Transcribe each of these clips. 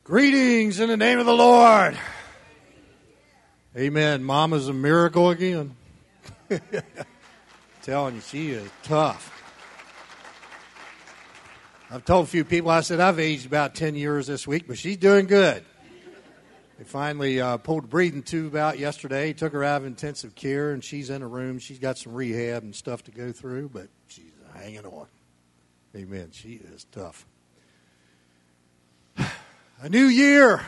Greetings in the name of the Lord. Amen. Mama's a miracle again. Telling you, she is tough. I've told a few people, I said, I've aged about 10 years this week, but she's doing good. They finally pulled a breathing tube out yesterday, took her out of intensive care, and she's in a room. She's got some rehab and stuff to go through, but she's hanging on. Amen. She is tough. A new year,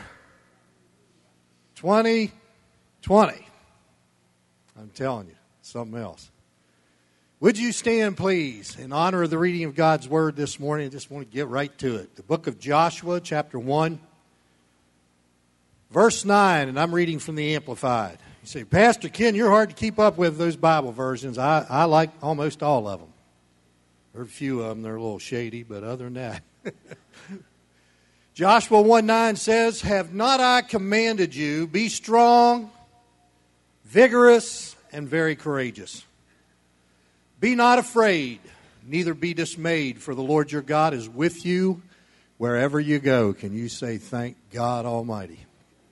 2020. I'm telling you, something else. Would you stand, please, in honor of the reading of God's Word this morning? I just want to get right to it. The book of Joshua, chapter 1, verse 9, and I'm reading from the Amplified. You say, Pastor Ken, you're hard to keep up with those Bible versions. I like almost all of them. There are a few of them, they're a little shady, but other than that. Joshua 1:9 says, Have not I commanded you, be strong, vigorous, and very courageous. Be not afraid, neither be dismayed, for the Lord your God is with you wherever you go. Can you say, thank God Almighty?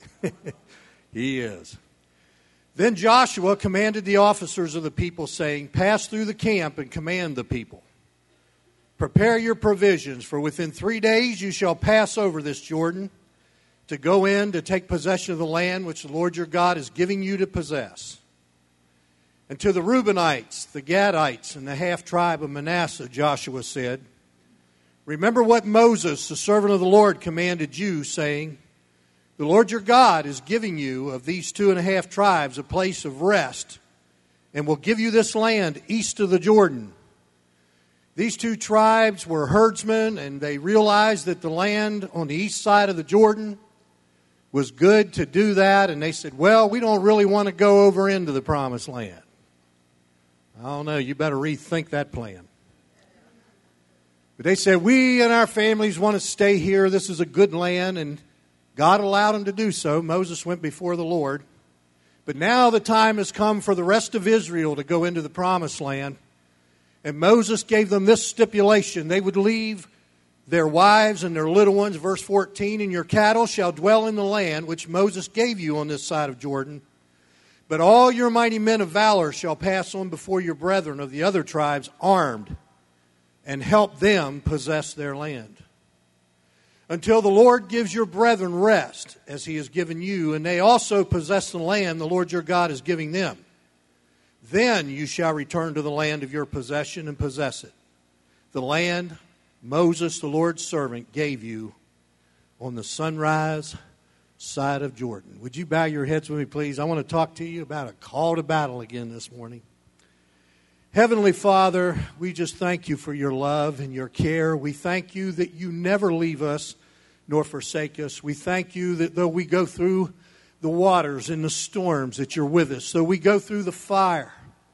He is. Then Joshua commanded the officers of the people, saying, Pass through the camp and command the people. Prepare your provisions, for within 3 days you shall pass over this Jordan to go in to take possession of the land which the Lord your God is giving you to possess. And to the Reubenites, the Gadites, and the half-tribe of Manasseh, Joshua said, Remember what Moses, the servant of the Lord, commanded you, saying, The Lord your God is giving you of these 2.5 tribes a place of rest, and will give you this land east of the Jordan. These 2 tribes were herdsmen, and they realized that the land on the east side of the Jordan was good to do that. And they said, well, we don't really want to go over into the promised land. I don't know, you better rethink that plan. But they said, we and our families want to stay here. This is a good land, and God allowed them to do so. Moses went before the Lord. But now the time has come for the rest of Israel to go into the promised land. And Moses gave them this stipulation. They would leave their wives and their little ones. Verse 14, And your cattle shall dwell in the land which Moses gave you on this side of Jordan. But all your mighty men of valor shall pass on before your brethren of the other tribes armed, and help them possess their land. Until the Lord gives your brethren rest, as he has given you, and they also possess the land the Lord your God is giving them. Then you shall return to the land of your possession and possess it. The land Moses, the Lord's servant, gave you on the sunrise side of Jordan. Would you bow your heads with me, please? I want to talk to you about a call to battle again this morning. Heavenly Father, we just thank you for your love and your care. We thank you that you never leave us nor forsake us. We thank you that though we go through the waters and the storms, that you're with us. Though we go through the fire,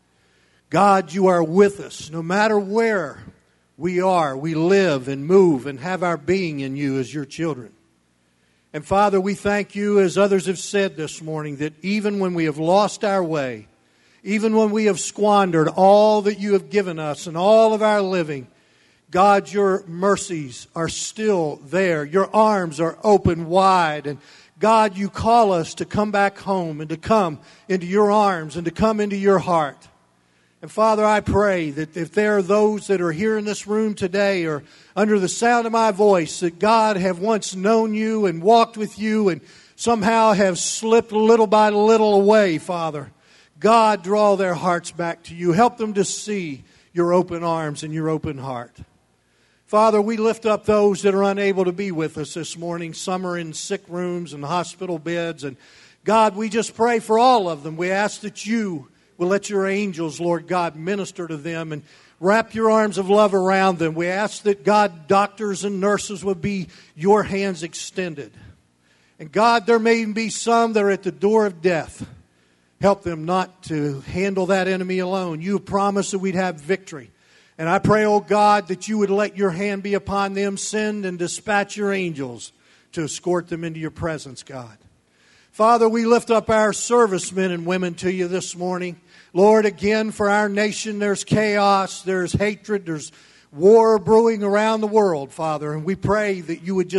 God, you are with us. No matter where we are, we live and move and have our being in you as your children. And Father, we thank you, as others have said this morning, that even when we have lost our way, even when we have squandered all that you have given us and all of our living, God, your mercies are still there. Your arms are open wide. And God, you call us to come back home and to come into your arms and to come into your heart. And Father, I pray that if there are those that are here in this room today or under the sound of my voice that God have once known you and walked with you and somehow have slipped little by little away, Father, God, draw their hearts back to you. Help them to see your open arms and your open heart. Father, we lift up those that are unable to be with us this morning. Some are in sick rooms and hospital beds. And God, we just pray for all of them. We ask that you will let your angels, Lord God, minister to them and wrap your arms of love around them. We ask that, God, doctors and nurses would be your hands extended. And God, there may even be some that are at the door of death. Help them not to handle that enemy alone. You promised that we'd have victory. And I pray, oh God, that you would let your hand be upon them. Send and dispatch your angels to escort them into your presence, God. Father, we lift up our servicemen and women to you this morning. Lord, again, for our nation, there's chaos, there's hatred, there's war brewing around the world, Father. And we pray that you would just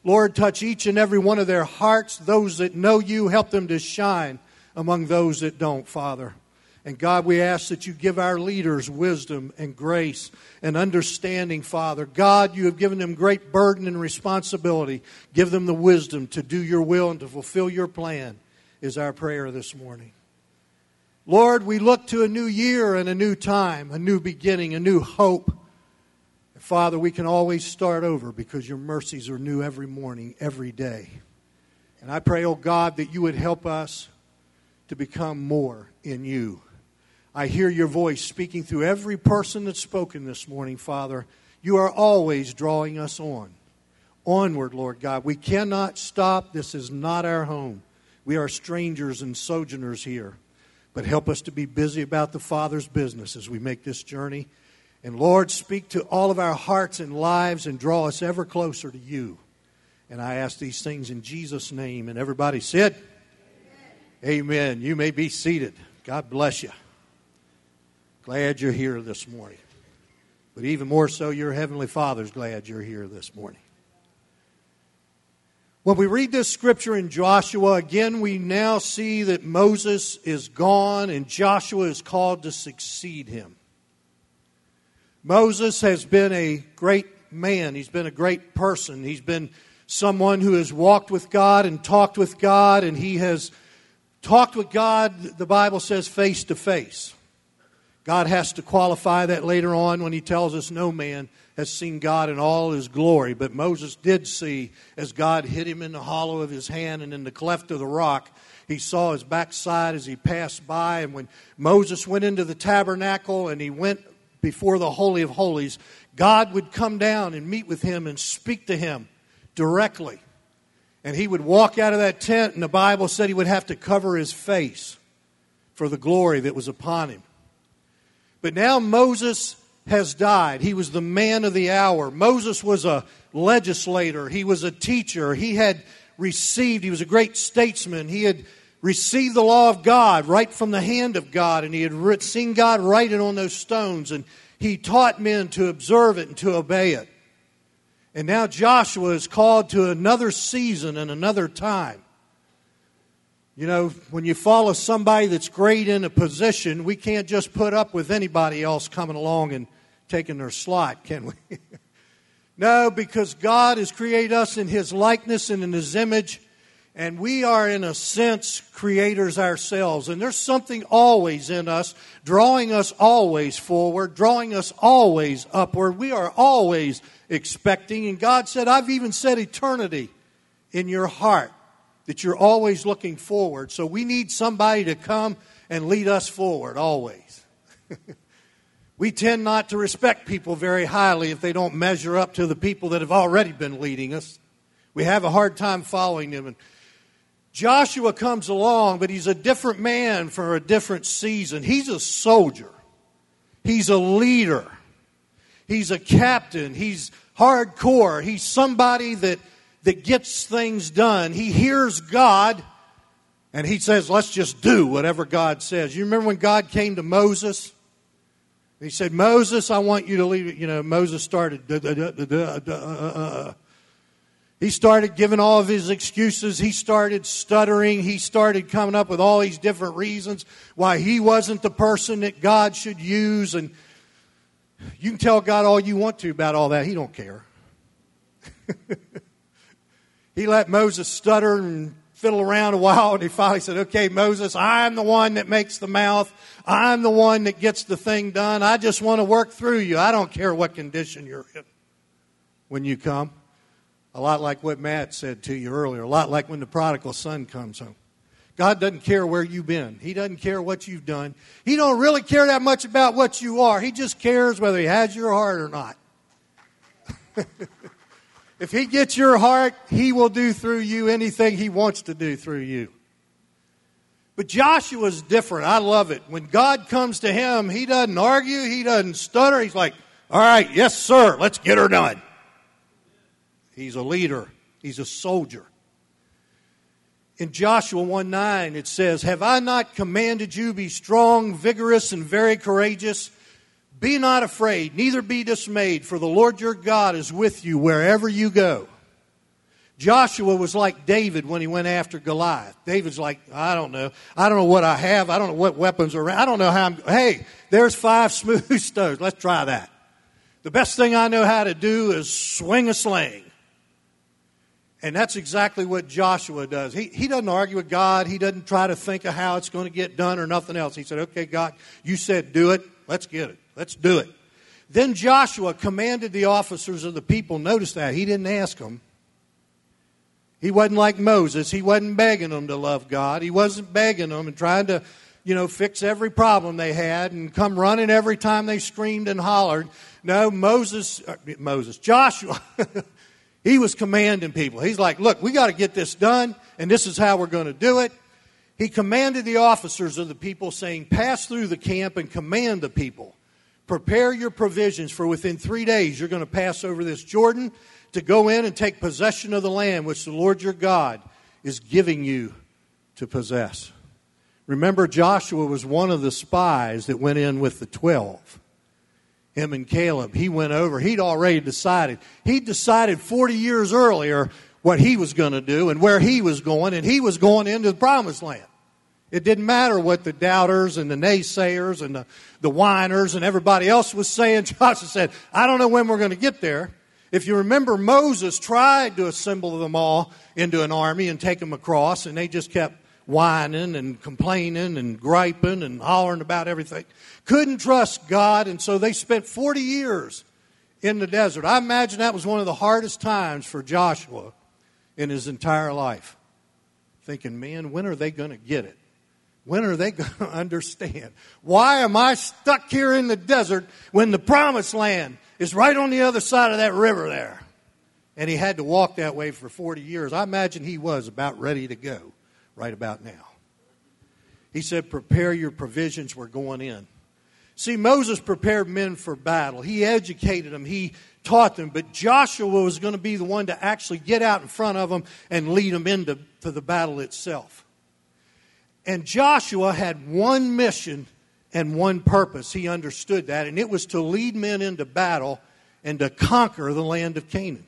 Lord, touch each and every one of their hearts. Those that know you, help them to shine among those that don't, Father. And God, we ask that you give our leaders wisdom and grace and understanding, Father. God, you have given them great burden and responsibility. Give them the wisdom to do your will and to fulfill your plan, is our prayer this morning. Lord, we look to a new year and a new time, a new beginning, a new hope. Father, we can always start over because your mercies are new every morning, every day. And I pray, oh God, that you would help us to become more in you. I hear your voice speaking through every person that's spoken this morning, Father. You are always drawing us onward, Lord God. We cannot stop. This is not our home. We are strangers and sojourners here. But help us to be busy about the Father's business as we make this journey. And Lord, speak to all of our hearts and lives and draw us ever closer to you. And I ask these things in Jesus' name. And everybody said, Amen. Amen. You may be seated. God bless you. Glad you're here this morning. But even more so, your Heavenly Father's glad you're here this morning. When we read this scripture in Joshua, again, we now see that Moses is gone and Joshua is called to succeed him. Moses has been a great man. He's been a great person. He's been someone who has walked with God and talked with God, and he has talked with God, the Bible says, face to face. God has to qualify that later on when he tells us no man has seen God in all his glory. But Moses did see, as God hit him in the hollow of his hand and in the cleft of the rock, he saw his backside as he passed by. And when Moses went into the tabernacle and he went before the Holy of Holies, God would come down and meet with him and speak to him directly. And he would walk out of that tent, and the Bible said he would have to cover his face for the glory that was upon him. But now Moses has died. He was the man of the hour. Moses was a legislator. He was a teacher. He was a great statesman. He had received the law of God right from the hand of God, and he had seen God write it on those stones, and he taught men to observe it and to obey it. And now Joshua is called to another season and another time. You know, when you follow somebody that's great in a position, we can't just put up with anybody else coming along and taking their slot, can we? No, because God has created us in his likeness and in his image, and we are, in a sense, creators ourselves. And there's something always in us, drawing us always forward, drawing us always upward. We are always expecting. And God said, I've even set eternity in your heart, that you're always looking forward. So we need somebody to come and lead us forward, always. We tend not to respect people very highly if they don't measure up to the people that have already been leading us. We have a hard time following them. And Joshua comes along, but he's a different man for a different season. He's a soldier. He's a leader. He's a captain. He's hardcore. He's somebody that gets things done. He hears God, and he says, let's just do whatever God says. You remember when God came to Moses? He said, Moses, I want you to lead. You know, Moses started. He started giving all of his excuses. He started stuttering. He started coming up with all these different reasons why he wasn't the person that God should use. And you can tell God all you want to about all that. He don't care. He let Moses stutter and fiddle around a while, and he finally said, okay, Moses, I'm the one that makes the mouth. I'm the one that gets the thing done. I just want to work through you. I don't care what condition you're in when you come. A lot like what Matt said to you earlier. A lot like when the prodigal son comes home. God doesn't care where you've been. He doesn't care what you've done. He don't really care that much about what you are. He just cares whether he has your heart or not. If he gets your heart, he will do through you anything he wants to do through you. But Joshua's different. I love it. When God comes to him, he doesn't argue. He doesn't stutter. He's like, all right, yes, sir, let's get her done. He's a leader. He's a soldier. In Joshua 1:9, it says, have I not commanded you, be strong, vigorous, and very courageous? Be not afraid, neither be dismayed, for the Lord your God is with you wherever you go. Joshua was like David when he went after Goliath. David's like, I don't know. I don't know what I have. I don't know what weapons are around. I don't know how hey, there's 5 smooth stones. Let's try that. The best thing I know how to do is swing a sling. And that's exactly what Joshua does. He doesn't argue with God. He doesn't try to think of how it's going to get done or nothing else. He said, okay, God, you said do it. Let's get it. Let's do it. Then Joshua commanded the officers of the people. Notice that. He didn't ask them. He wasn't like Moses. He wasn't begging them to love God. He wasn't begging them and trying to, fix every problem they had and come running every time they screamed and hollered. No, Joshua, he was commanding people. He's like, look, we got to get this done, and this is how we're going to do it. He commanded the officers of the people, saying, pass through the camp and command the people. Prepare your provisions, for within 3 days you're going to pass over this Jordan to go in and take possession of the land which the Lord your God is giving you to possess. Remember, Joshua was one of the spies that went in with the 12. Him and Caleb. He went over. He'd already decided. He'd decided 40 years earlier what he was going to do and where he was going, and he was going into the promised land. It didn't matter what the doubters and the naysayers and the whiners and everybody else was saying. Joshua said, I don't know when we're going to get there. If you remember, Moses tried to assemble them all into an army and take them across, and they just kept whining and complaining and griping and hollering about everything. Couldn't trust God, and so they spent 40 years in the desert. I imagine that was one of the hardest times for Joshua in his entire life. Thinking, man, when are they going to get it? When are they going to understand? Why am I stuck here in the desert when the promised land is right on the other side of that river there? And he had to walk that way for 40 years. I imagine he was about ready to go right about now. He said, prepare your provisions, we're going in. See, Moses prepared men for battle. He educated them. He taught them. But Joshua was going to be the one to actually get out in front of them and lead them into the battle itself. And Joshua had one mission and one purpose. He understood that. And it was to lead men into battle and to conquer the land of Canaan.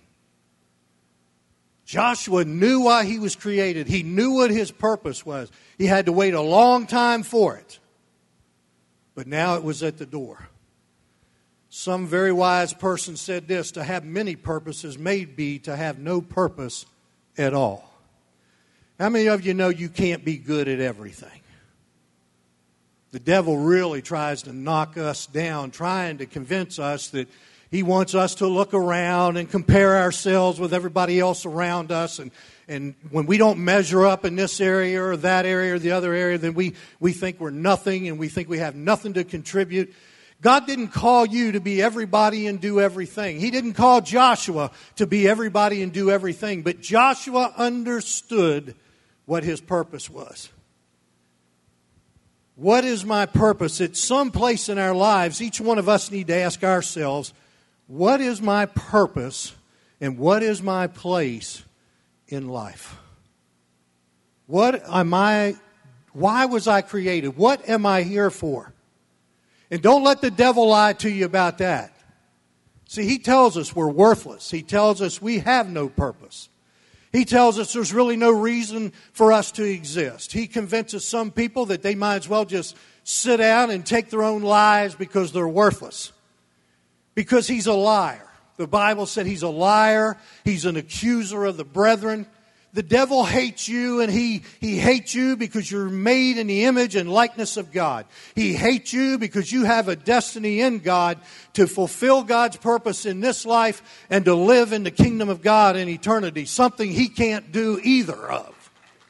Joshua knew why he was created. He knew what his purpose was. He had to wait a long time for it. But now it was at the door. Some very wise person said this, to have many purposes may be to have no purpose at all. How many of you know you can't be good at everything? The devil really tries to knock us down, trying to convince us that he wants us to look around and compare ourselves with everybody else around us. And when we don't measure up in this area or that area or the other area, then we think we're nothing and we think we have nothing to contribute. God didn't call you to be everybody and do everything. He didn't call Joshua to be everybody and do everything. But Joshua understood what his purpose was. What is my purpose? At some place in our lives, each one of us need to ask ourselves, what is my purpose and what is my place in life? What am I? Why was I created? What am I here for? And don't let the devil lie to you about that. See, he tells us we're worthless. He tells us we have no purpose. He tells us there's really no reason for us to exist. He convinces some people that they might as well just sit down and take their own lives because they're worthless. Because he's a liar. The Bible said he's a liar. He's an accuser of the brethren. The devil hates you, and he hates you because you're made in the image and likeness of God. He hates you because you have a destiny in God to fulfill God's purpose in this life and to live in the kingdom of God in eternity, something he can't do either of.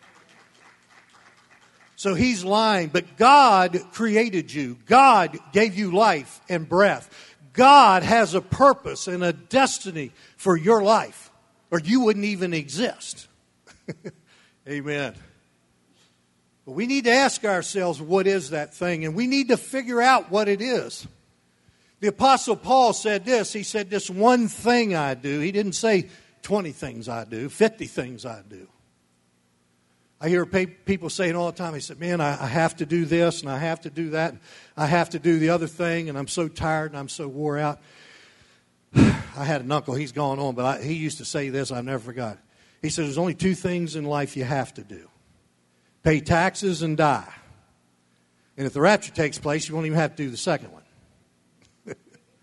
So he's lying, but God created you. God gave you life and breath. God has a purpose and a destiny for your life, or you wouldn't even exist. Amen. But we need to ask ourselves, what is that thing? And we need to figure out what it is. The Apostle Paul said this. He said, this one thing I do. He didn't say 20 things I do, 50 things I do. I hear people saying all the time, he said, man, I have to do this and I have to do that. I have to do the other thing, and I'm so tired and I'm so wore out. I had an uncle, he's gone on, but he used to say this, I never forgot. He said, there's only two things in life you have to do. Pay taxes and die. And if the rapture takes place, you won't even have to do the second one.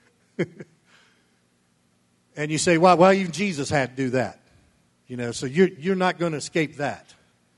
And you say, well, even Jesus had to do that. So you're not going to escape that.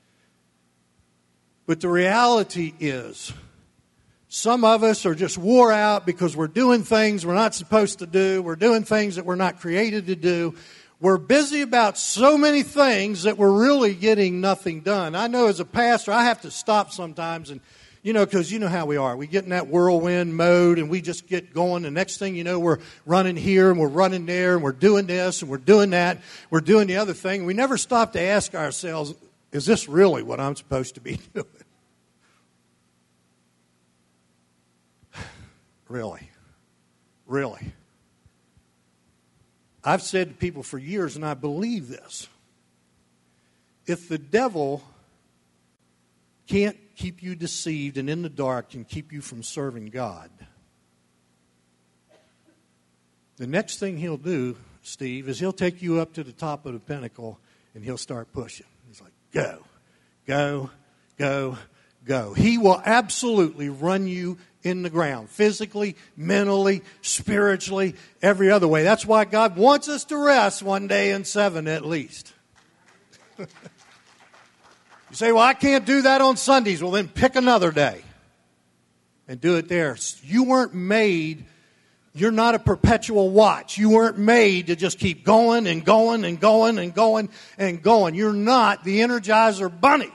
But the reality is, some of us are just wore out because we're doing things we're not supposed to do. We're doing things that we're not created to do. We're busy about so many things that we're really getting nothing done. I know as a pastor, I have to stop sometimes and, because you know how we are. We get in that whirlwind mode and we just get going. The next thing you know, we're running here and we're running there and we're doing this and we're doing that. We're doing the other thing. We never stop to ask ourselves, is this really what I'm supposed to be doing? Really? I've said to people for years, and I believe this, if the devil can't keep you deceived and in the dark and keep you from serving God, the next thing he'll do, Steve, is he'll take you up to the top of the pinnacle and he'll start pushing. He's like, go, go, go, go. He will absolutely run you in the ground, physically, mentally, spiritually, every other way. That's why God wants us to rest one day in 7 at least. You say, well, I can't do that on Sundays. Well, then pick another day and do it there. You weren't made, you're not a perpetual watch. You weren't made to just keep going and going and going and going and going. You're not the Energizer Bunny.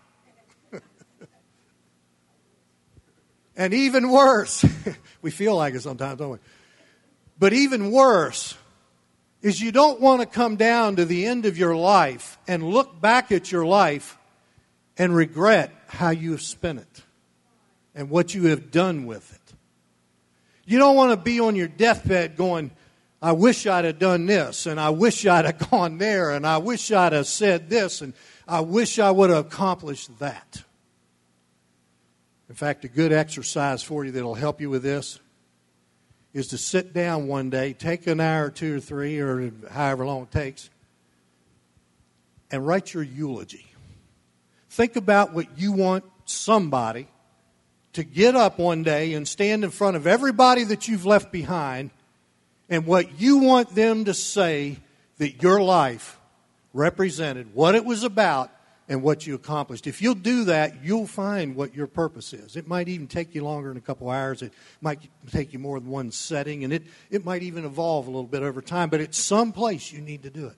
And even worse, we feel like it sometimes, don't we? But even worse is you don't want to come down to the end of your life and look back at your life and regret how you have spent it and what you have done with it. You don't want to be on your deathbed going, I wish I'd have done this, and I wish I'd have gone there, and I wish I'd have said this, and I wish I would have accomplished that. In fact, a good exercise for you that will help you with this is to sit down one day, take an hour or 2 or 3 or however long it takes, and write your eulogy. Think about what you want somebody to get up one day and stand in front of everybody that you've left behind and what you want them to say that your life represented, what it was about, and what you accomplished. If you'll do that, you'll find what your purpose is. It might even take you longer than a couple hours. It might take you more than one setting, and it might even evolve a little bit over time, but it's some place you need to do it.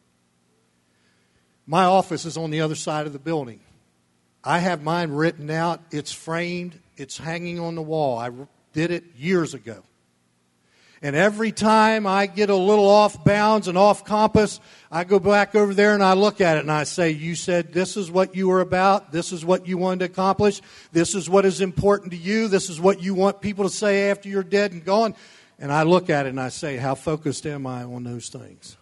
My office is on the other side of the building. I have mine written out. It's framed. It's hanging on the wall. I did it years ago. And every time I get a little off bounds and off compass, I go back over there and I look at it and I say, you said this is what you were about. This is what you wanted to accomplish. This is what is important to you. This is what you want people to say after you're dead and gone. And I look at it and I say, how focused am I on those things?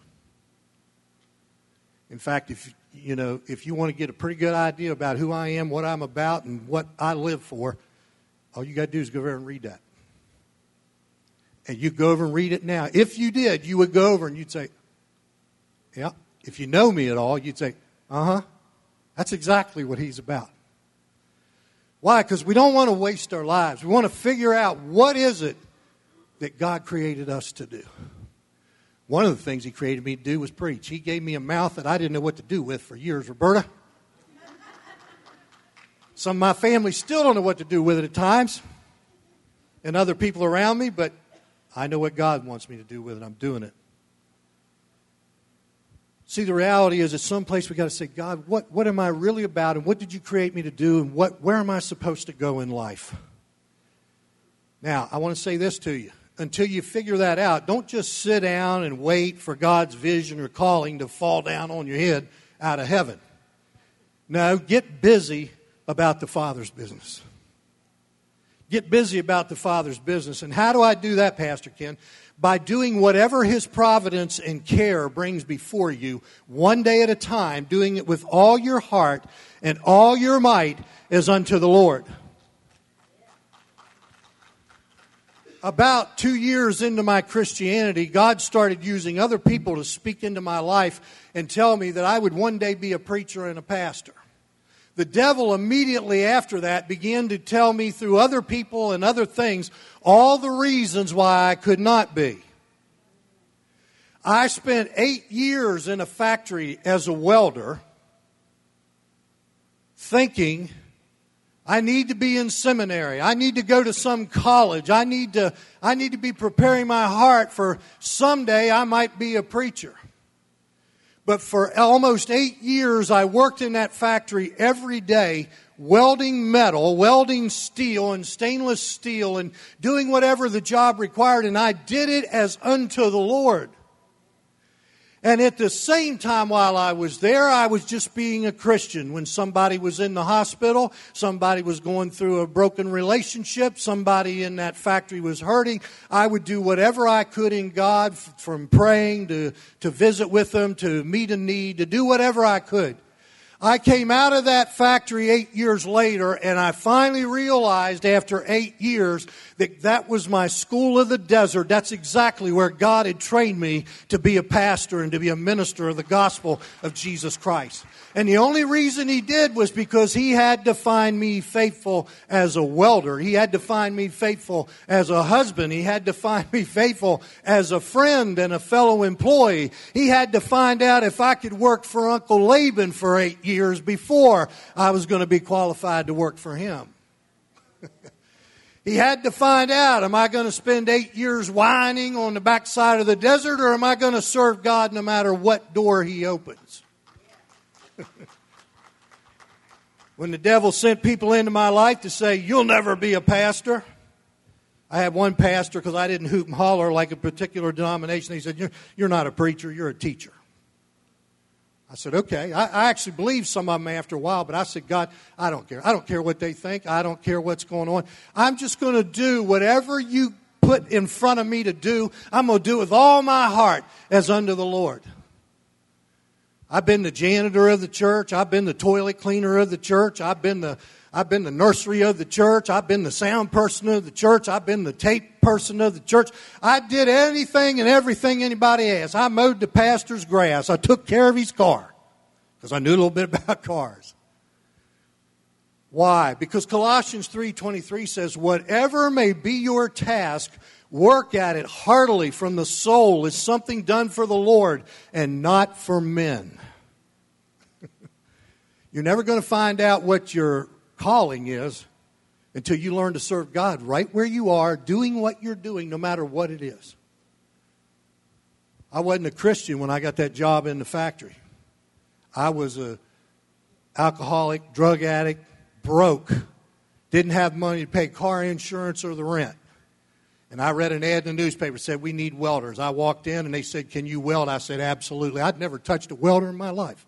In fact, if you want to get a pretty good idea about who I am, what I'm about, and what I live for, all you got to do is go over and read that. And you go over and read it now. If you did, you would go over and you'd say, yeah. If you know me at all, you'd say, that's exactly what he's about. Why? Because we don't want to waste our lives. We want to figure out what is it that God created us to do. One of the things he created me to do was preach. He gave me a mouth that I didn't know what to do with for years, Roberta. Some of my family still don't know what to do with it at times. And other people around me, but I know what God wants me to do with it. I'm doing it. See, the reality is at some place we got to say, God, what am I really about, and what did you create me to do, and where am I supposed to go in life? Now, I want to say this to you. Until you figure that out, don't just sit down and wait for God's vision or calling to fall down on your head out of heaven. No, get busy about the Father's business. Get busy about the Father's business. And how do I do that, Pastor Ken? By doing whatever His providence and care brings before you, one day at a time, doing it with all your heart and all your might as unto the Lord. About 2 years into my Christianity, God started using other people to speak into my life and tell me that I would one day be a preacher and a pastor. The devil immediately after that began to tell me through other people and other things all the reasons why I could not be. I spent 8 years in a factory as a welder thinking I need to be in seminary. I need to go to some college. I need to be preparing my heart for someday I might be a preacher. But for almost 8 years, I worked in that factory every day, welding metal, welding steel and stainless steel, and doing whatever the job required. And I did it as unto the Lord. And at the same time while I was there, I was just being a Christian. When somebody was in the hospital, somebody was going through a broken relationship, somebody in that factory was hurting, I would do whatever I could in God, from praying to visit with them, to meet a need, to do whatever I could. I came out of that factory 8 years later, and I finally realized after 8 years that that was my school of the desert. That's exactly where God had trained me to be a pastor and to be a minister of the gospel of Jesus Christ. And the only reason He did was because He had to find me faithful as a welder. He had to find me faithful as a husband. He had to find me faithful as a friend and a fellow employee. He had to find out if I could work for Uncle Laban for 8 years before I was going to be qualified to work for him. He had to find out, am I going to spend 8 years whining on the backside of the desert, or am I going to serve God no matter what door He opens? When the devil sent people into my life to say, you'll never be a pastor. I had one pastor, because I didn't hoot and holler like a particular denomination. He said, you're not a preacher, you're a teacher. I said, okay. I actually believed some of them after a while, but I said, God, I don't care. I don't care what they think. I don't care what's going on. I'm just going to do whatever you put in front of me to do. I'm going to do it with all my heart as unto the Lord. I've been the janitor of the church. I've been the toilet cleaner of the church. I've been the nursery of the church. I've been the sound person of the church. I've been the tape person of the church. I did anything and everything anybody asked. I mowed the pastor's grass. I took care of his car because I knew a little bit about cars. Why? Because Colossians 3:23 says, whatever may be your task, work at it heartily from the soul as something done for the Lord and not for men. You're never going to find out what your calling is until you learn to serve God right where you are, doing what you're doing, no matter what it is. I wasn't a Christian when I got that job in the factory. I was an alcoholic, drug addict, broke, didn't have money to pay car insurance or the rent. And I read an ad in the newspaper that said, we need welders. I walked in and they said, can you weld? I said, absolutely. I'd never touched a welder in my life.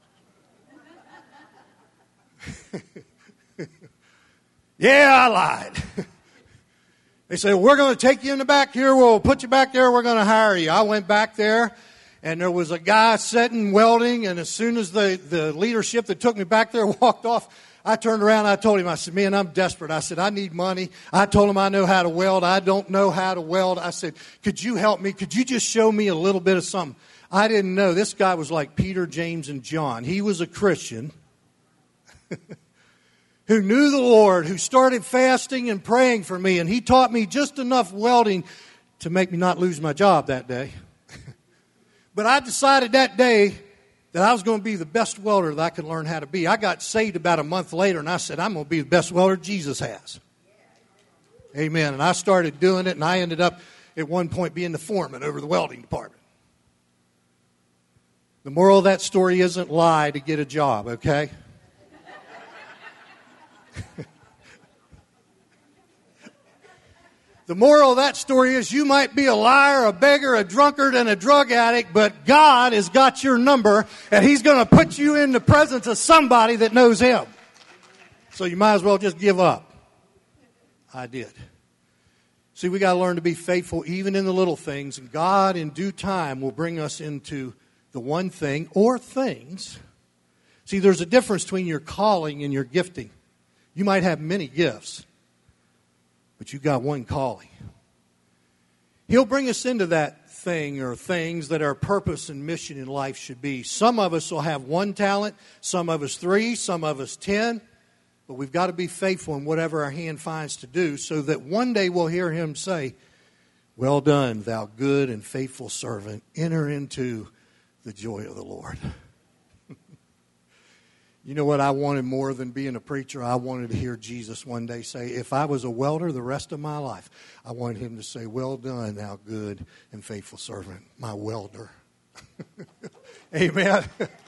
Yeah, I lied. They said, we're going to take you in the back here. We'll put you back there. We're going to hire you. I went back there, and there was a guy sitting welding, and as soon as the leadership that took me back there walked off, I turned around and I told him, I said, man, I'm desperate. I said, I need money. I told him I know how to weld. I don't know how to weld. I said, could you help me? Could you just show me a little bit of something? I didn't know. This guy was like Peter, James, and John. He was a Christian who knew the Lord, who started fasting and praying for me, and he taught me just enough welding to make me not lose my job that day. But I decided that day that I was going to be the best welder that I could learn how to be. I got saved about a month later, and I said, I'm going to be the best welder Jesus has. Amen. And I started doing it, and I ended up at one point being the foreman over the welding department. The moral of that story isn't lie to get a job, okay? The moral of that story is you might be a liar, a beggar, a drunkard, and a drug addict, but God has got your number, and He's going to put you in the presence of somebody that knows Him. So you might as well just give up. I did. See, we got to learn to be faithful even in the little things, and God in due time will bring us into the one thing or things. See, there's a difference between your calling and your gifting. You might have many gifts, but you got one calling. He'll bring us into that thing or things that our purpose and mission in life should be. Some of us will have 1 talent, some of us 3, some of us 10. But we've got to be faithful in whatever our hand finds to do so that one day we'll hear Him say, "Well done, thou good and faithful servant. Enter into the joy of the Lord." You know what I wanted more than being a preacher? I wanted to hear Jesus one day say, if I was a welder the rest of my life, I wanted Him to say, "Well done, thou good and faithful servant," my welder. Amen.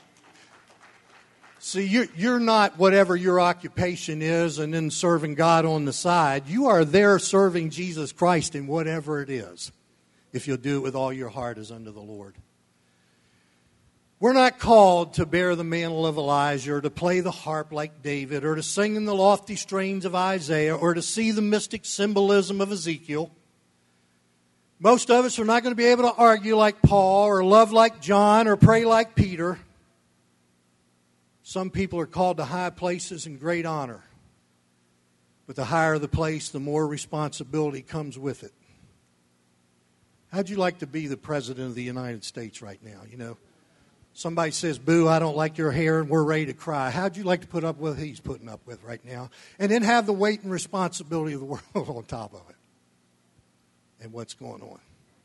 See, you're not whatever your occupation is and then serving God on the side. You are there serving Jesus Christ in whatever it is, if you'll do it with all your heart as unto the Lord. We're not called to bear the mantle of Elijah or to play the harp like David or to sing in the lofty strains of Isaiah or to see the mystic symbolism of Ezekiel. Most of us are not going to be able to argue like Paul or love like John or pray like Peter. Some people are called to high places and great honor. But the higher the place, the more responsibility comes with it. How'd you like to be the President of the United States right now? You know, somebody says, "Boo, I don't like your hair," and we're ready to cry. How'd you like to put up with what he's putting up with right now? And then have the weight and responsibility of the world on top of it. And what's going on?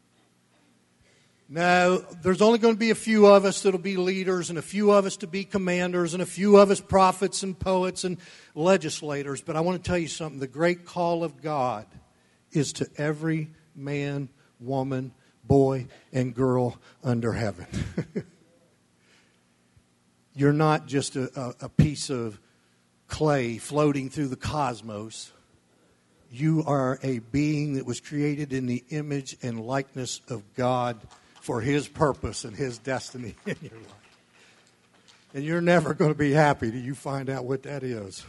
No, there's only going to be a few of us that'll be leaders and a few of us to be commanders and a few of us prophets and poets and legislators. But I want to tell you something. The great call of God is to every man, woman, boy, and girl under heaven. You're not just a piece of clay floating through the cosmos. You are a being that was created in the image and likeness of God for His purpose and His destiny in your life. And you're never going to be happy till you find out what that is.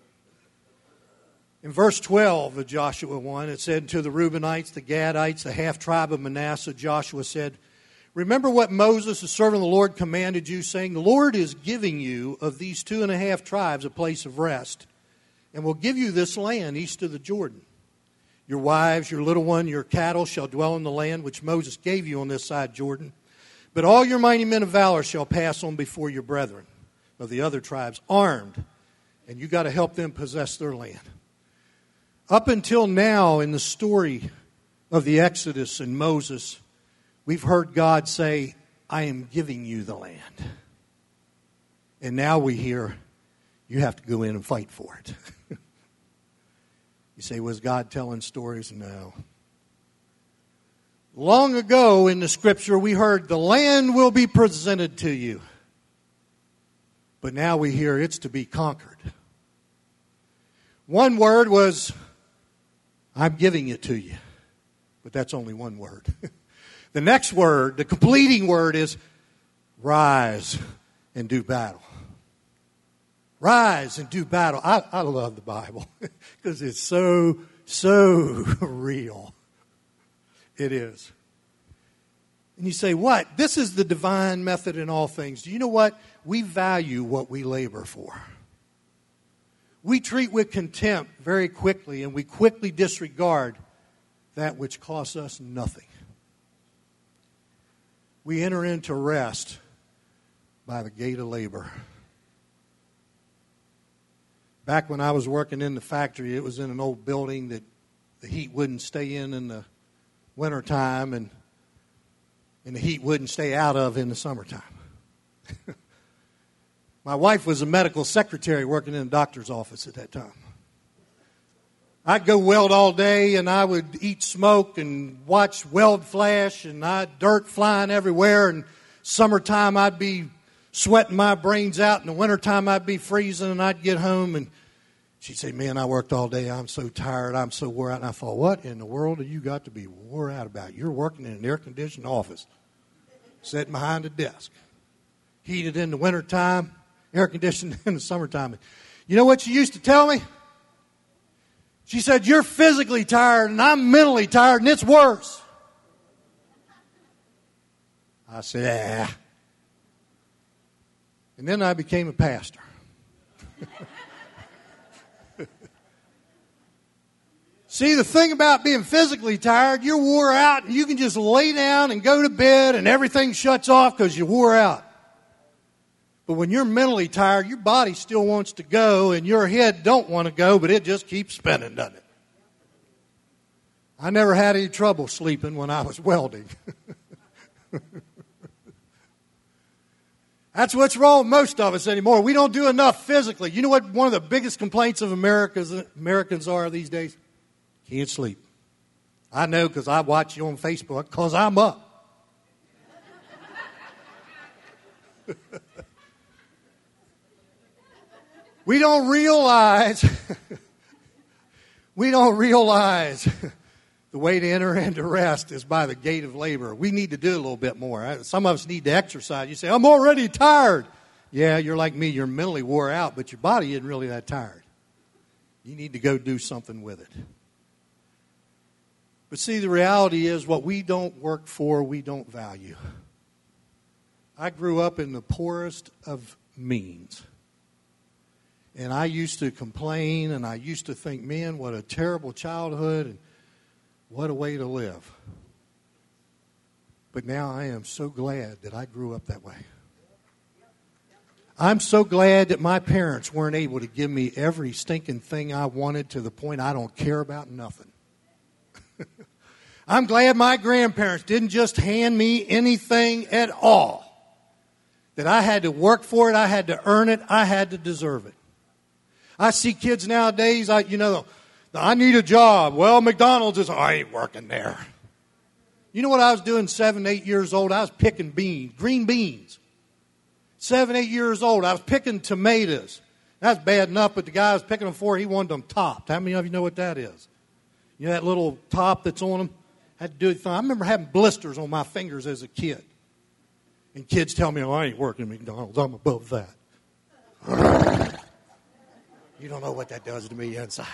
In verse 12 of Joshua 1, it said, "To the Reubenites, the Gadites, the half-tribe of Manasseh, Joshua said, remember what Moses, the servant of the Lord, commanded you, saying, the Lord is giving you of these 2.5 tribes a place of rest, and will give you this land east of the Jordan. Your wives, your little one, your cattle shall dwell in the land which Moses gave you on this side Jordan. But all your mighty men of valor shall pass on before your brethren of the other tribes, armed, and you got to help them possess their land." Up until now in the story of the Exodus and Moses, we've heard God say, "I am giving you the land." And now we hear, you have to go in and fight for it. You say, was God telling stories? No. Long ago in the Scripture, we heard the land will be presented to you. But now we hear it's to be conquered. One word was, "I'm giving it to you." But that's only one word. The next word, the completing word, is rise and do battle. Rise and do battle. I love the Bible because it's so real. It is. And you say, what? This is the divine method in all things. Do you know what? We value what we labor for. We treat with contempt very quickly, and we quickly disregard that which costs us nothing. We enter into rest by the gate of labor. Back when I was working in the factory, it was in an old building that the heat wouldn't stay in the wintertime, and the heat wouldn't stay out of in the summertime. My wife was a medical secretary working in a doctor's office at that time. I'd go weld all day, and I would eat smoke and watch weld flash, and dirt flying everywhere. And summertime, I'd be sweating my brains out. In the wintertime, I'd be freezing, and I'd get home, and she'd say, "Man, I worked all day. I'm so tired. I'm so wore out." And I thought, what in the world have you got to be wore out about? You're working in an air-conditioned office, sitting behind a desk, heated in the wintertime, air-conditioned in the summertime. You know what she used to tell me? She said, "You're physically tired, and I'm mentally tired, and it's worse." I said, "Ah." And then I became a pastor. See, the thing about being physically tired, you're wore out and you can just lay down and go to bed and everything shuts off because you wore out. But when you're mentally tired, your body still wants to go and your head don't want to go, but it just keeps spinning, doesn't it? I never had any trouble sleeping when I was welding. That's what's wrong with most of us anymore. We don't do enough physically. You know what one of the biggest complaints of Americans are these days? Can't sleep. I know because I watch you on Facebook because I'm up. We don't realize the way to enter into rest is by the gate of labor. We need to do a little bit more. Some of us need to exercise. You say, I'm already tired. Yeah, you're like me. You're mentally wore out, but your body isn't really that tired. You need to go do something with it. But see, the reality is what we don't work for, we don't value. I grew up in the poorest of means. And I used to complain, and I used to think, man, what a terrible childhood, and what a way to live. But now I am so glad that I grew up that way. I'm so glad that my parents weren't able to give me every stinking thing I wanted to the point I don't care about nothing. I'm glad my grandparents didn't just hand me anything at all. That I had to work for it, I had to earn it, I had to deserve it. I see kids nowadays, I need a job. Well, McDonald's is, I ain't working there. You know what I was doing 7, 8 years old? I was picking beans, green beans. 7, 8 years old, I was picking tomatoes. That's bad enough, but the guy I was picking them for, he wanted them topped. How many of you know what that is? You know that little top that's on them? Had to do it. I remember having blisters on my fingers as a kid. And kids tell me, oh, I ain't working at McDonald's. I'm above that. You don't know what that does to me inside.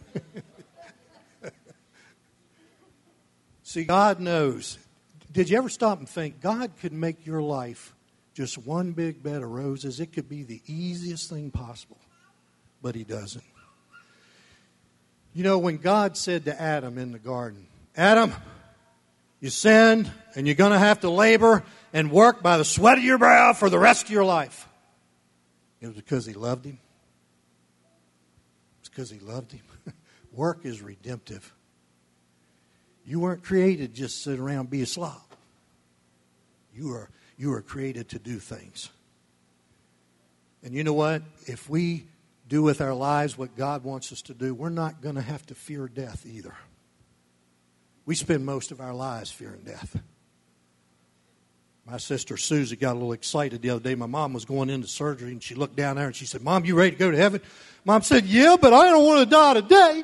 See, God knows. Did you ever stop and think, God could make your life just one big bed of roses? It could be the easiest thing possible, but He doesn't. You know, when God said to Adam in the garden, Adam, you sinned, and you're going to have to labor and work by the sweat of your brow for the rest of your life. It was because He loved him. It's because He loved him. Work is redemptive. You weren't created just to sit around and be a slob. You are created to do things. And you know what? If we do with our lives what God wants us to do, we're not going to have to fear death either. We spend most of our lives fearing death. My sister Susie got a little excited the other day. My mom was going into surgery, and she looked down there and she said, Mom, you ready to go to heaven? Mom said, yeah, but I don't want to die today.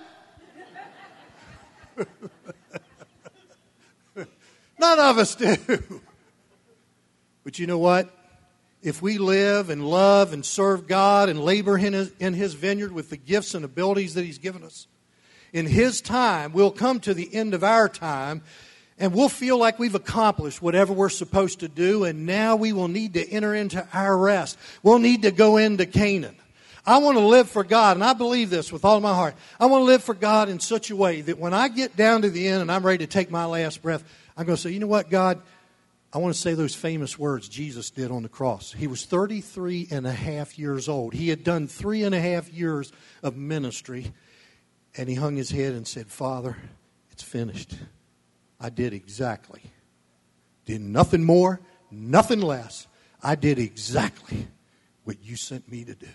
None of us do. But you know what? If we live and love and serve God and labor in His vineyard with the gifts and abilities that He's given us, in His time, we'll come to the end of our time, and we'll feel like we've accomplished whatever we're supposed to do, and now we will need to enter into our rest. We'll need to go into Canaan. I want to live for God, and I believe this with all of my heart. I want to live for God in such a way that when I get down to the end and I'm ready to take my last breath, I'm going to say, you know what, God? I want to say those famous words Jesus did on the cross. He was 33 and a half years old. He had done 3.5 years of ministry. And He hung His head and said, Father, it's finished. I did exactly. Did nothing more, nothing less. I did exactly what You sent me to do.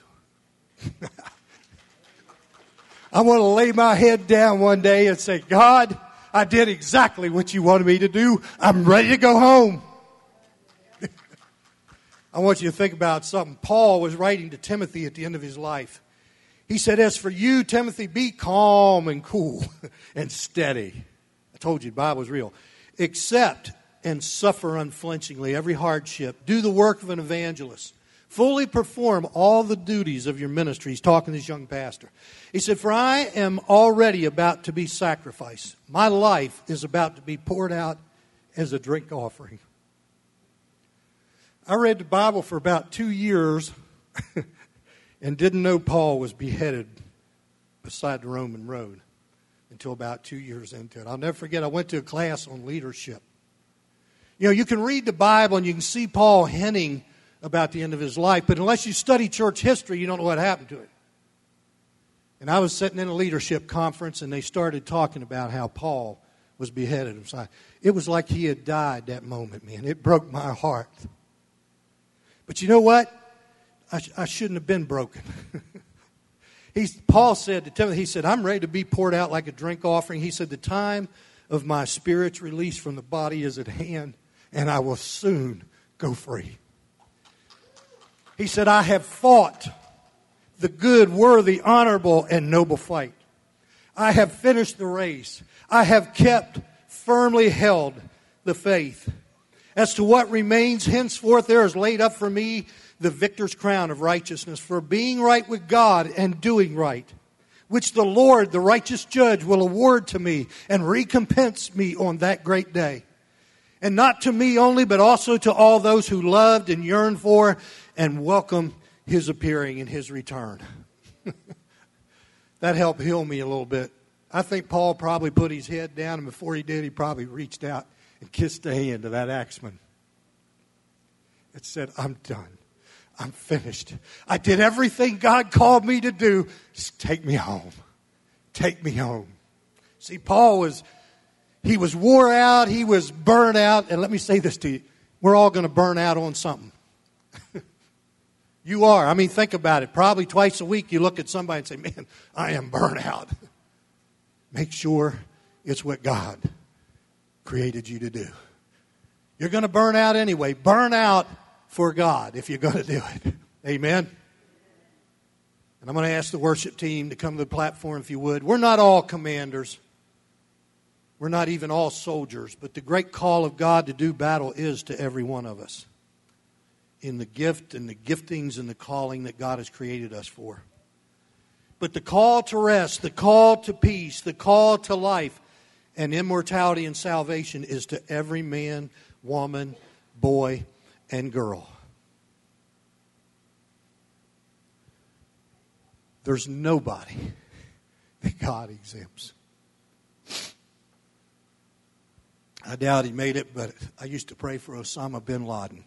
I want to lay my head down one day and say, God, I did exactly what You wanted me to do. I'm ready to go home. I want you to think about something. Paul was writing to Timothy at the end of his life. He said, as for you, Timothy, be calm and cool and steady. I told you the Bible is real. Accept and suffer unflinchingly every hardship. Do the work of an evangelist. Fully perform all the duties of your ministry. He's talking to this young pastor. He said, for I am already about to be sacrificed. My life is about to be poured out as a drink offering. I read the Bible for about 2 years and didn't know Paul was beheaded beside the Roman road. until about 2 years into it. I'll never forget, I went to a class on leadership. You know, you can read the Bible and you can see Paul hinting about the end of his life, but unless you study church history, you don't know what happened to him. And I was sitting in a leadership conference, and they started talking about how Paul was beheaded. It was like he had died that moment, man. It broke my heart. But you know what? I shouldn't have been broken. Paul said to Timothy, he said, I'm ready to be poured out like a drink offering. He said, the time of my spirit's release from the body is at hand, and I will soon go free. He said, I have fought the good, worthy, honorable, and noble fight. I have finished the race. I have kept firmly held the faith. As to what remains henceforth, there is laid up for me the victor's crown of righteousness for being right with God and doing right, which the Lord, the righteous judge, will award to me and recompense me on that great day. And not to me only, but also to all those who loved and yearned for and welcome His appearing and His return. That helped heal me a little bit. I think Paul probably put his head down, and before he did, he probably reached out and kissed the hand of that axeman. It said, I'm done. I'm finished. I did everything God called me to do. Just take me home. Take me home. See, Paul was wore out. He was burned out. And let me say this to you. We're all going to burn out on something. You are. I mean, think about it. Probably twice a week you look at somebody and say, man, I am burnt out. Make sure it's what God created you to do. You're going to burn out anyway. Burn out for God if you're going to do it. Amen? And I'm going to ask the worship team to come to the platform if you would. We're not all commanders. We're not even all soldiers. But the great call of God to do battle is to every one of us, in the gift and the giftings and the calling that God has created us for. But the call to rest, the call to peace, the call to life and immortality and salvation is to every man, woman, boy, and girl. There's nobody that God exempts. I doubt he made it, but I used to pray for Osama bin Laden.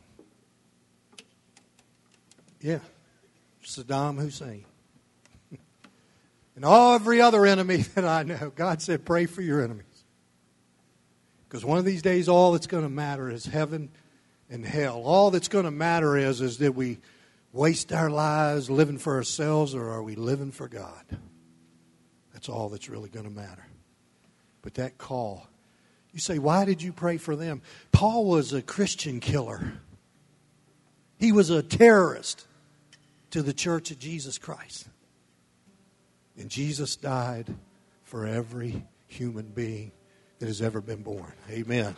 Yeah, Saddam Hussein. And every other enemy that I know, God said, pray for your enemies. Because one of these days, all that's going to matter is heaven and hell. All that's going to matter is that we waste our lives living for ourselves, or are we living for God? That's all that's really going to matter. But that call, you say, why did you pray for them? Paul was a Christian killer. He was a terrorist to the church of Jesus Christ. And Jesus died for every human being that has ever been born. Amen.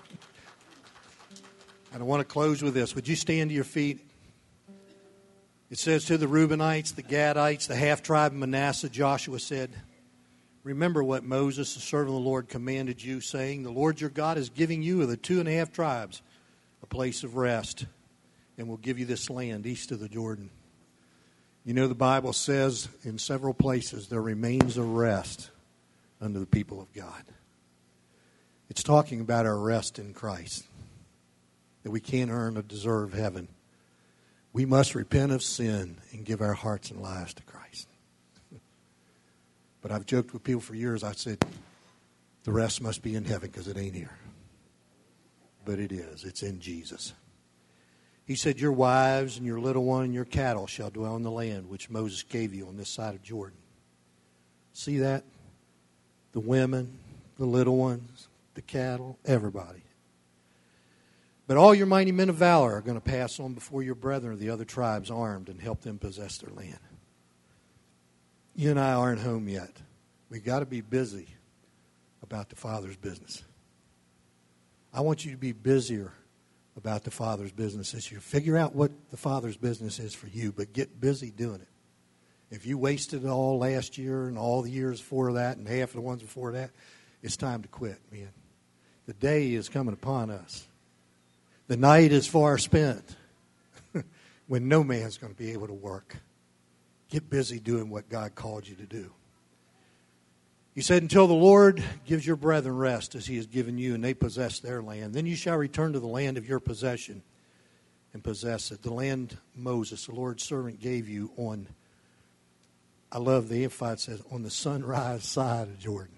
I want to close with this. Would you stand to your feet? It says to the Reubenites, the Gadites, the half-tribe of Manasseh, Joshua said, remember what Moses, the servant of the Lord, commanded you, saying, the Lord your God is giving you of the 2.5 tribes a place of rest, and will give you this land east of the Jordan. You know, the Bible says in several places there remains a rest unto the people of God. It's talking about our rest in Christ, that we can't earn or deserve heaven. We must repent of sin and give our hearts and lives to Christ. But I've joked with people for years. I said, the rest must be in heaven because it ain't here. But it is. It's in Jesus. He said, your wives and your little one and your cattle shall dwell in the land which Moses gave you on this side of Jordan. See that? The women, the little ones, the cattle, everybody. But all your mighty men of valor are going to pass on before your brethren of the other tribes armed and help them possess their land. You and I aren't home yet. We've got to be busy about the Father's business. I want you to be busier about the Father's business this year. Figure out what the Father's business is for you, but get busy doing it. If you wasted it all last year and all the years before that and half of the ones before that, it's time to quit, man. The day is coming upon us. The night is far spent when no man's going to be able to work. Get busy doing what God called you to do. He said, until the Lord gives your brethren rest as he has given you, and they possess their land, then you shall return to the land of your possession and possess it. The land Moses, the Lord's servant, gave you on, I love the Amplified says, on the sunrise side of Jordan.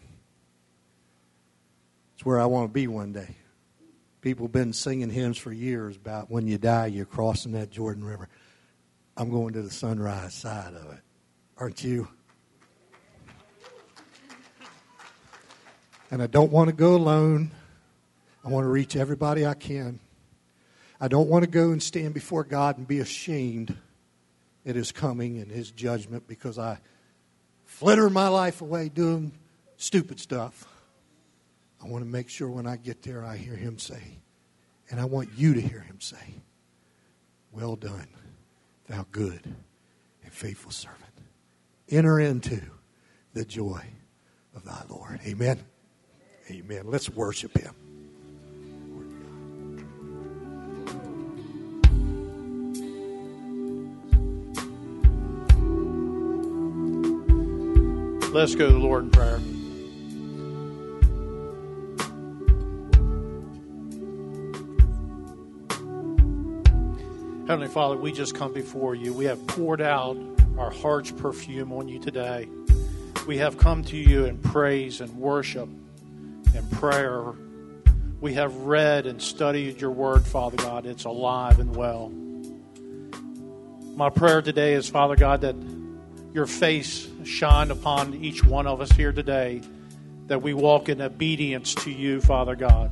It's where I want to be one day. People have been singing hymns for years about when you die, you're crossing that Jordan River. I'm going to the sunrise side of it. Aren't you? And I don't want to go alone. I want to reach everybody I can. I don't want to go and stand before God and be ashamed at his coming and his judgment because I flitter my life away doing stupid stuff. I want to make sure when I get there I hear him say, and I want you to hear him say, well done, thou good and faithful servant. Enter into the joy of thy Lord. Amen. Amen. Let's worship him. Let's go to the Lord in prayer. Heavenly Father, we just come before you. We have poured out our heart's perfume on you today. We have come to you in praise and worship and prayer. We have read and studied your word, Father God. It's alive and well. My prayer today is, Father God, that your face shine upon each one of us here today, that we walk in obedience to you, Father God.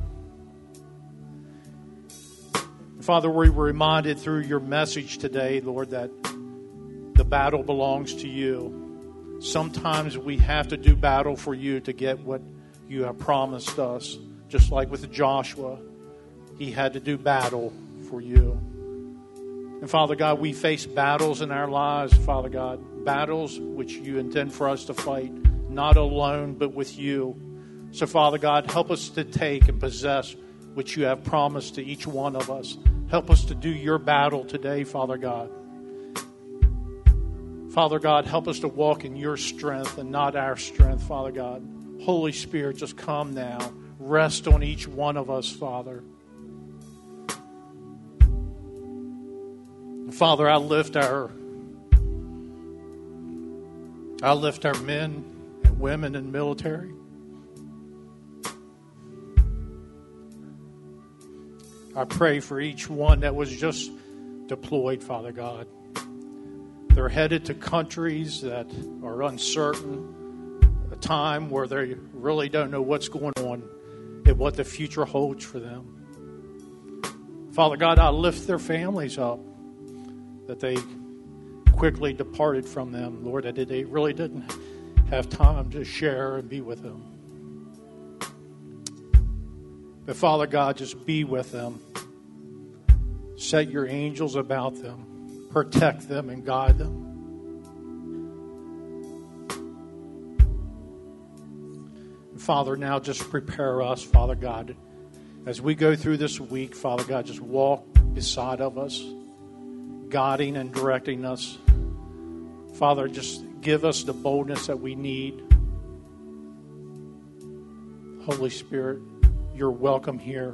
Father, we were reminded through your message today, Lord, that the battle belongs to you. Sometimes we have to do battle for you to get what you have promised us. Just like with Joshua, he had to do battle for you. And Father God, we face battles in our lives, Father God, battles which you intend for us to fight, not alone, but with you. So Father God, help us to take and possess what you have promised to each one of us. Help us to do your battle today, Father God. Father God, help us to walk in your strength and not our strength, Father God. Holy Spirit, just come now. Rest on each one of us, Father. Father, I lift our men and women in military. I pray for each one that was just deployed, Father God. They're headed to countries that are uncertain, a time where they really don't know what's going on and what the future holds for them. Father God, I lift their families up, that they quickly departed from them, Lord, that they really didn't have time to share and be with them. But Father God, just be with them. Set your angels about them. Protect them and guide them. And Father, now just prepare us, Father God, as we go through this week, Father God, just walk beside of us, guiding and directing us. Father, just give us the boldness that we need. Holy Spirit, you're welcome here.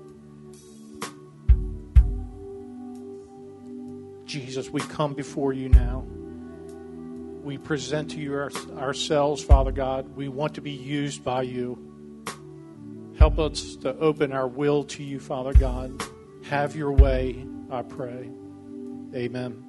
Jesus, we come before you now. We present to you ourselves, Father God. We want to be used by you. Help us to open our will to you, Father God. Have your way, I pray. Amen.